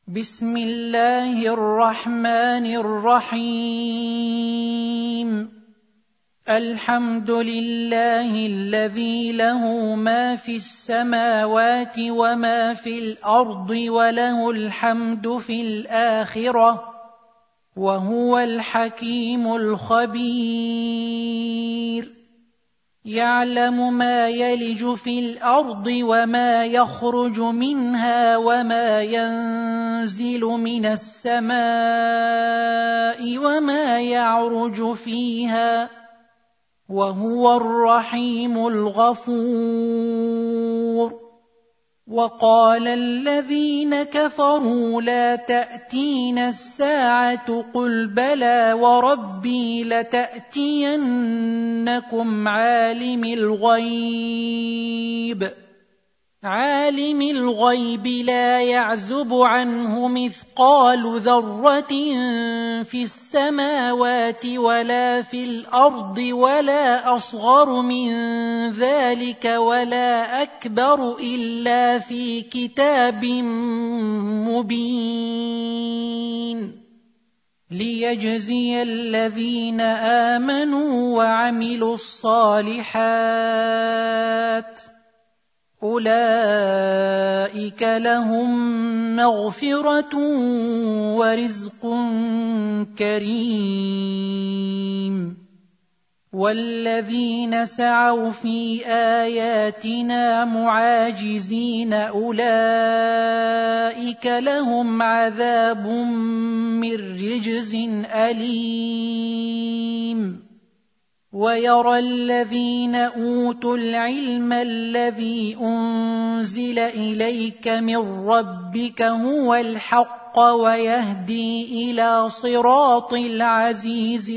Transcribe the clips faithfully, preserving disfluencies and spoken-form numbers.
بسم الله الرحمن الرحيم الحمد لله الذي له ما في السماوات وما في الأرض وله الحمد في الآخرة وهو الحكيم الخبير يعلم ما يلج في الأرض وما يخرج منها وما ينزل من السماء وما يعرج فيها وهو الرحيم الغفور وقال الذين كفروا لا تأتينا الساعة قل بلى وربي لتأتينكم عالم الغيب عالم الغيب لا يعزب عنه مثقال ذرة في السماوات ولا في الأرض ولا أصغر من ذلك ولا أكبر إلا في كتاب مبين ليجزي الذين آمنوا وعملوا الصالحات أولئك لهم مغفرة ورزق كريم والذين سعوا في آياتنا معاجزين أولئك لهم عذاب من رجز أليم ويرى الذين أوتوا العلم الذي أنزل إليك من ربك هو الحق ويهدي إلى صراط العزيز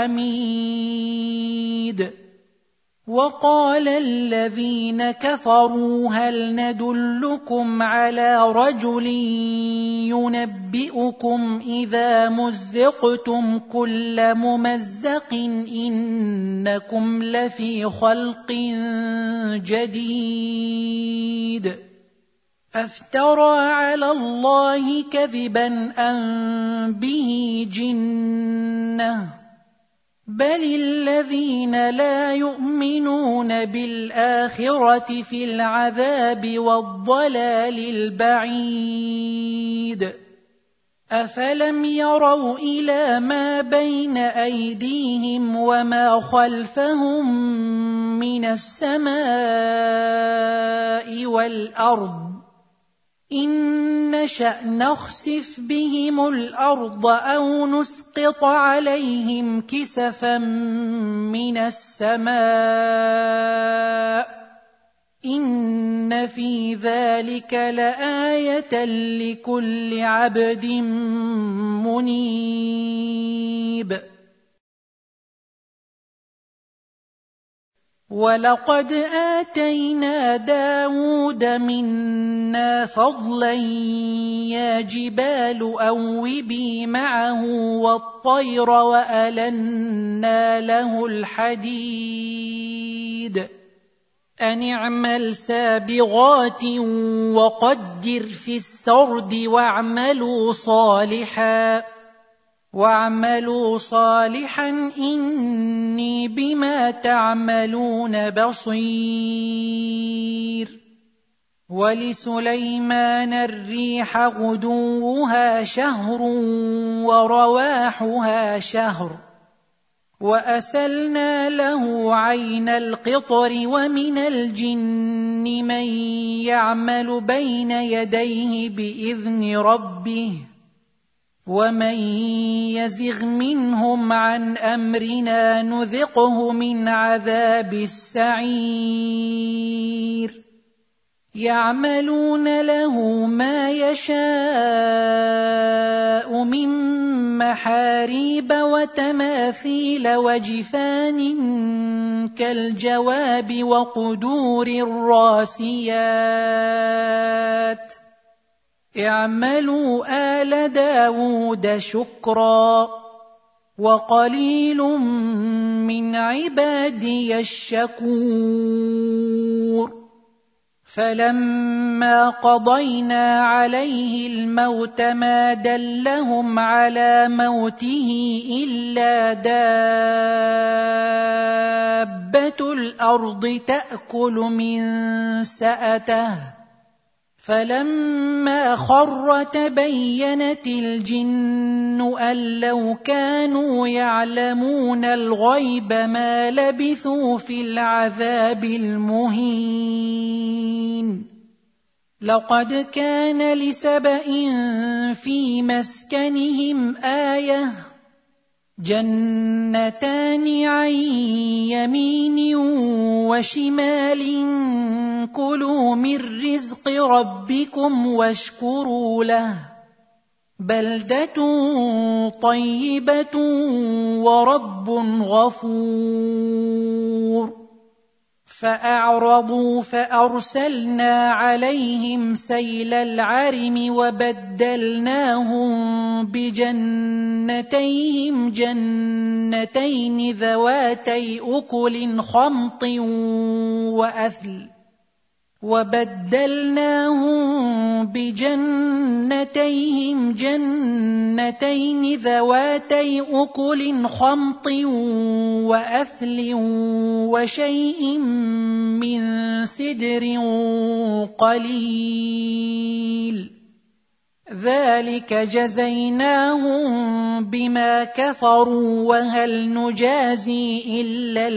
الحميد وقال الذين كفروا هل ندلكم على رجل ينبئكم إذا مزقتم كل ممزق إنكم لفي خلق جديد أفترى على الله كذبا أم به جنة بل الذين لا يؤمنون بالآخرة في العذاب والضلال البعيد أفلم يروا إلى ما بين أيديهم وما خلفهم من السماء والأرض إن نشأ نخسف بهم الأرض أو نسقط عليهم كسفا من السماء إن في ذلك لآية لكل عبد منيب ولقد آتينا داود منا فضلا يا جبال أوبي معه والطير وألنا له الحديد أن اعمل سابغات وقدر في السرد واعملوا صالحا واعملوا صالحا إني بما تعملون بصير ولسليمان الريح غدوها شهر ورواحها شهر وأسلنا له عين القطر ومن الجن من يعمل بين يديه بإذن ربه ومن يزغ منهم عن أمرنا نذقه من عذاب السعير يعملون له ما يشاء من محاريب وتماثيل وجفان كالجواب وقدور الراسيات اعملوا آل داود شكرا وقليل من عبادي الشكور فلما قضينا عليه الموت ما دلهم على موته إلا دابة الأرض تأكل من سأته فلما خر تبينت الجن أن لو كانوا يعلمون الغيب ما لبثوا في العذاب المهين. لقد كان لسبإ في مسكنهم آية جنتان عن يمين وشمال كلوا من رزق ربكم واشكروا له بلدة طيبة ورب غفور. فأعرضوا فأرسلنا عليهم سيل العرم وبدلناهم بجنتيهم جنتين ذواتي أكل خمط وأثل وبدلناهم بجنتيهم جنتين ذواتي أكل خمط وأثل وشيء من سدر قليل ذلك جزيناهم بما كفروا وهل نجازي إلا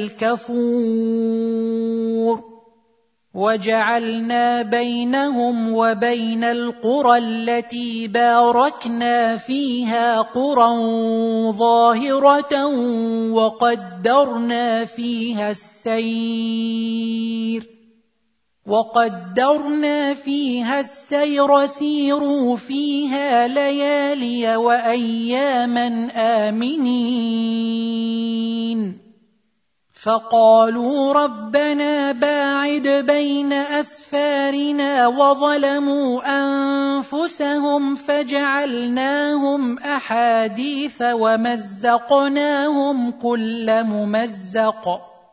الكفور. وجعلنا بينهم وبين القرى التي باركنا فيها قرى ظاهرة وقدرنا فيها السير وقدرنا فيها السير سيروا فيها ليالي وأياما آمنين. فقالوا ربنا باعد بين أسفارنا وظلموا أنفسهم فجعلناهم أحاديث ومزقناهم كل ممزق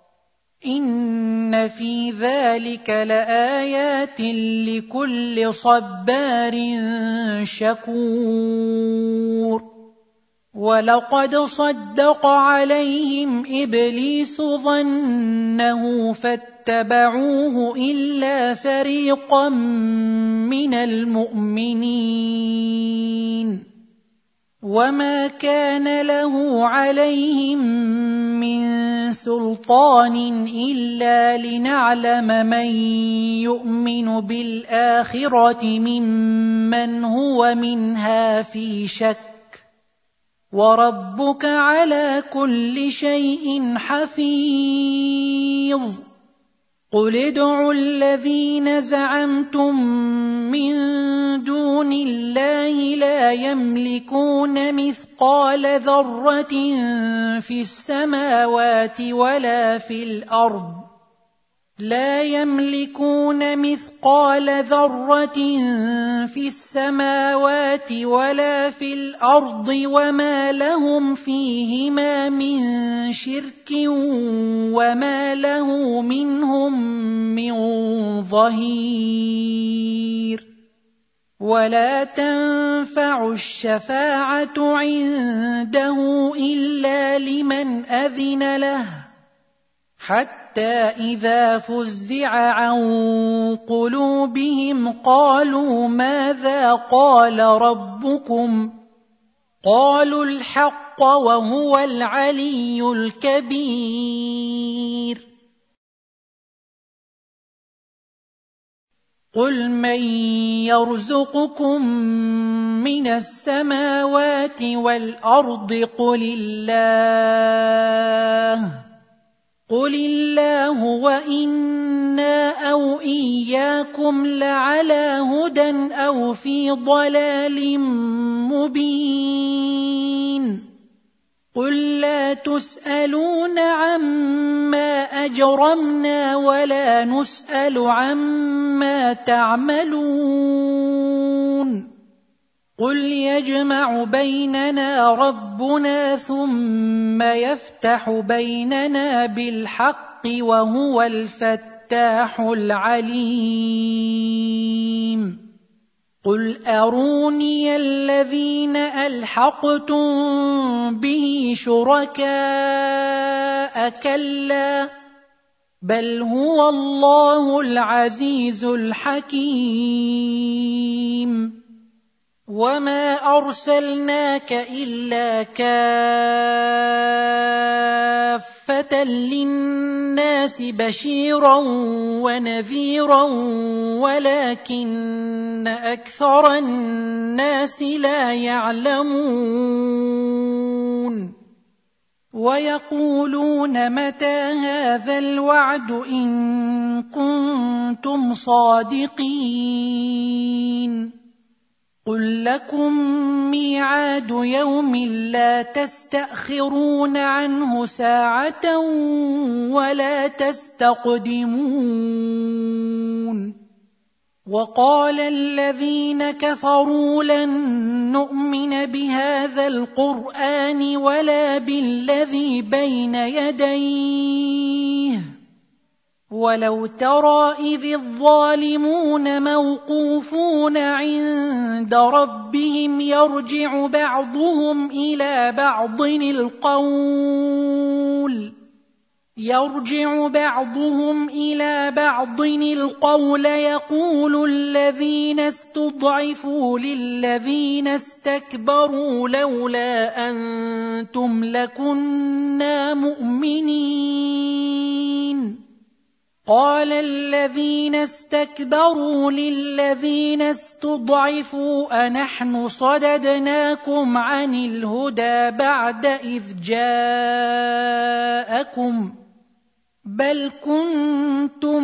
إن في ذلك لآيات لكل صبار شكور. ولقد صدق عليهم إبليس ظنه فاتبعوه إلا فريقا من المؤمنين وما كان له عليهم من سلطان إلا لنعلم من يؤمن بالآخرة ممن هو منها في شك وربك على كل شيء حفيظ. قل ادعوا الذين زعمتم من دون الله لا يملكون مثقال ذرة في السماوات ولا في الأرض لا يملكون مثقال ذرة في السماوات ولا في الأرض وما لهم فيهما من شرك وما له منهم من ظهير. ولا تنفع الشفاعة عنده إلا لمن أذن له حتى إذا فزع عن قلوبهم قالوا ماذا قال ربكم قالوا الحق وهو العلي الكبير. قل من يرزقكم من السماوات والأرض قل الله قل الله وإنا أو إياكم لعلى هدى أو في ضلال مبين. قل لا تسألون عما أجرمنا ولا نسأل عما تعملون. قل يجمع بيننا ربنا ثم يفتح بيننا بالحق وهو الفتاح الفتاح العليم قل أروني الذين ألحقتم به شركاء كلا بل هو الله العزيز الحكيم وما أرسلناك إلا كافة للناس بشيرا ونذيرا ولكن أكثر الناس لا يعلمون ويقولون متى هذا الوعد إن كنتم صادقين قل لكم ميعاد يوم لا تستأخرون عنه ساعة ولا تستقدمون وقال الذين كفروا لن نؤمن بهذا القرآن ولا بالذي بين يديه ولو ترى إذ الظالمون موقوفون عند ربهم يرجع بعضهم إلى بعض القول يرجع بعضهم إلى بعض القول يقول الذين استضعفوا للذين استكبروا لولا أنتم لكنا مؤمنين قال الذين استكبروا للذين استضعفوا أنحن صددناكم عن الهدى بعد إذ جاءكم بل كنتم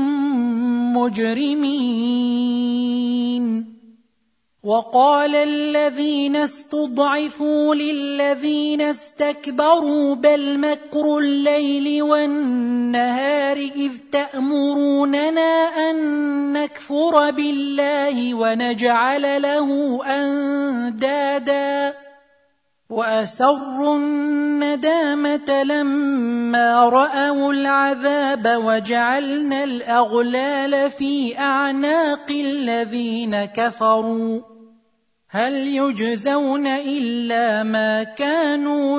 مجرمين وقال الذين استضعفوا للذين استكبروا بل مكر الليل والنهار إذ تأمروننا أن نكفر بالله ونجعل له أندادا وأسروا الندامة لما رأوا العذاب وجعلنا الأغلال في أعناق الذين كفروا هل يجزون إلا ما كانوا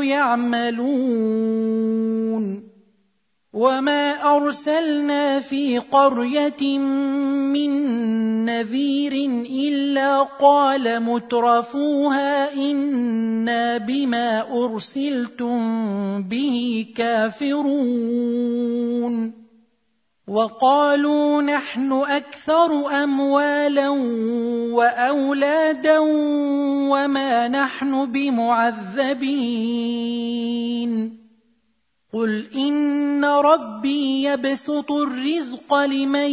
يعملون وما أرسلنا في قرية من نذير إلا قال مترفوها إنا بما أرسلتم به كافرون وقالوا نحن أكثر أموالا وأولادا وما نحن بمعذبين قل إن ربي يبسط الرزق لمن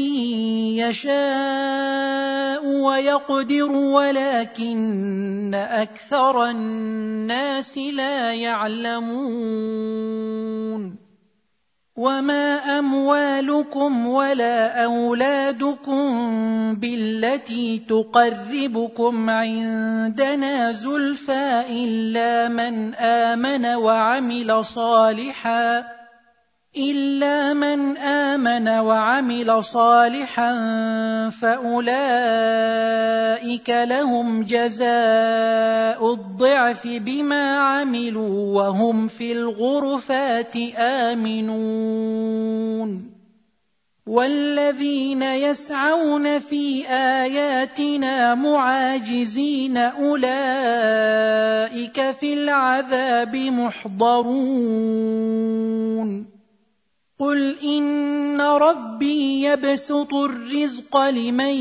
يشاء ويقدر ولكن أكثر الناس لا يعلمون وما أموالكم ولا أولادكم بالتي تقربكم عندنا زلفى إلا من آمن وعمل صالحا إلا من آمن وعمل صالحا فأولئك لهم جزاء الضعف بما عملوا وهم في الغرفات آمنون والذين يسعون في آياتنا معاجزين أولئك في العذاب محضرون قل إن ربي يبسط الرزق لمن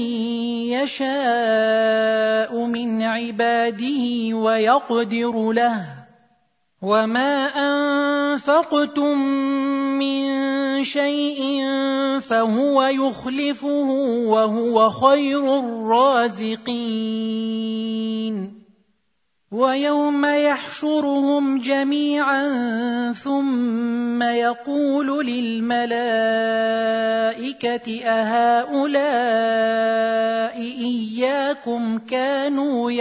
يشاء من عباده ويقدر له وما أنفقتم من شيء فهو يخلفه وهو خير الرازقين ويوم يحشرهم جميعا ثم يقول للملائكة أهؤلاء إياكم كانوا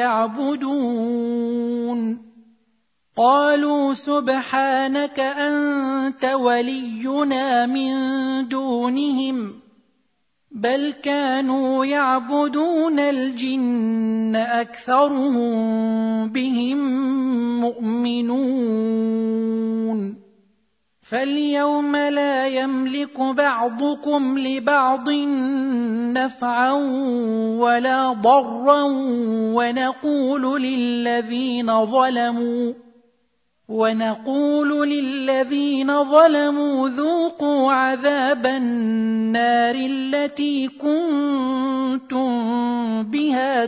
يعبدون قالوا سبحانك أنت ولينا من دونهم بل كانوا يعبدون الجن أكثرهم بهم مؤمنون فاليوم لا يملك بعضكم لبعض نفعا ولا ضرا ونقول للذين ظلموا ونقول للذين ظلموا ذوقوا عذاب النار التي كنتم بها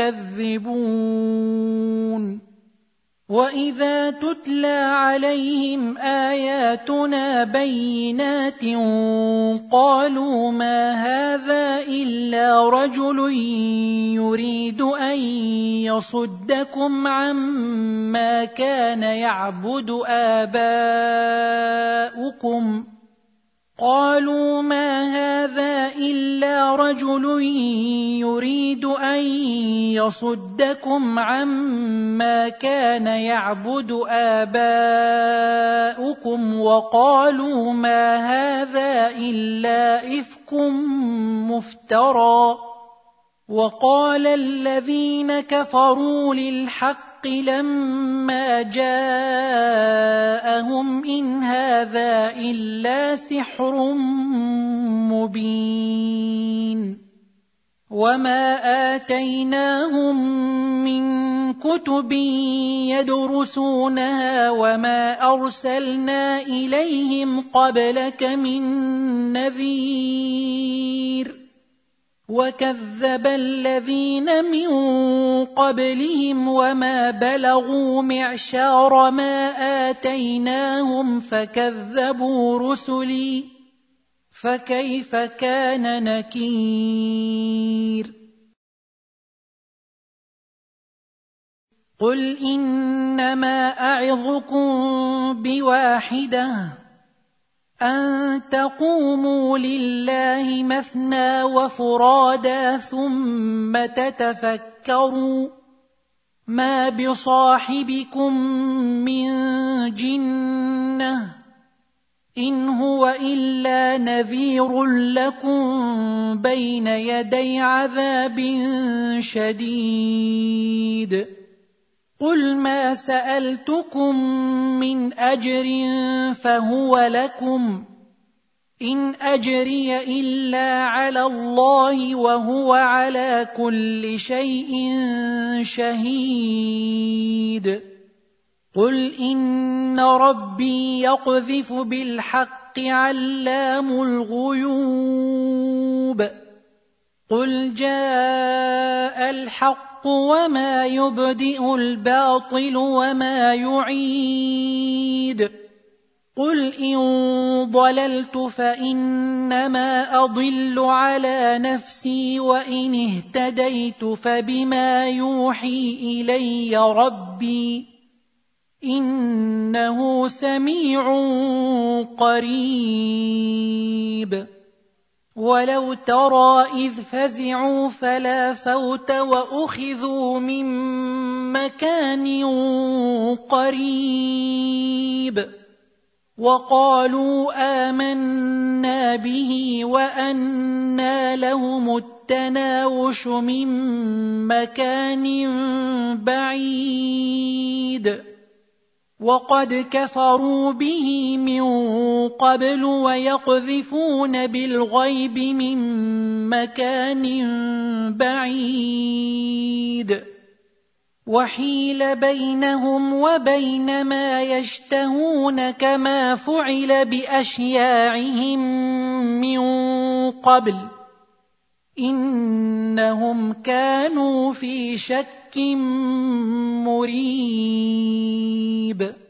تكذبون وإذا تتلى عليهم آياتنا بينات قالوا ما هذا إلا رجل يريد أن يصدكم عما كان يعبد آباؤكم قالوا ما هذا إلا رجل يريد أن يصدكم عما كان يعبد آباؤكم وقالوا ما هذا إلا إفك مفترى وقال الذين كفروا للحق لما جاءهم إن هذا إلا سحر مبين وما آتيناهم من كتب يدرسونها وما أرسلنا إليهم قبلك من نذير وكذب الذين من قبلهم وما بلغوا معشار ما آتيناهم فكذبوا رسلي فكيف كان نكير قل إنما أعظكم بواحدة أن تقوموا لله مثنى وفرادا ثم تتفكروا ما بصاحبكم من جنة إن هو إلا نذير لكم بين يدي عذاب شديد قل ما سألتكم من أجر فهو لكم إن أجري إلا على الله وهو على كل شيء شهيد قل إن ربي يقذف بالحق علام الغيوب قل جاء الحق وما يبدئ الباطل وما يعيد قل إن ضللت فإنما أضل على نفسي وإن اهتديت فبما يوحي إلي ربي إنه سميع قريب ولو ترى إذ فزعوا فلا فوت وأخذوا من مكان قريب وقالوا آمنا به وأنى لهم التناوش من مكان بعيد وقد كفروا به من قبل ويقذفون بالغيب من مكان بعيد وحيل بينهم وبين ما يشتهون كما فعل بأشياعهم من قبل إنهم كانوا في شك مريب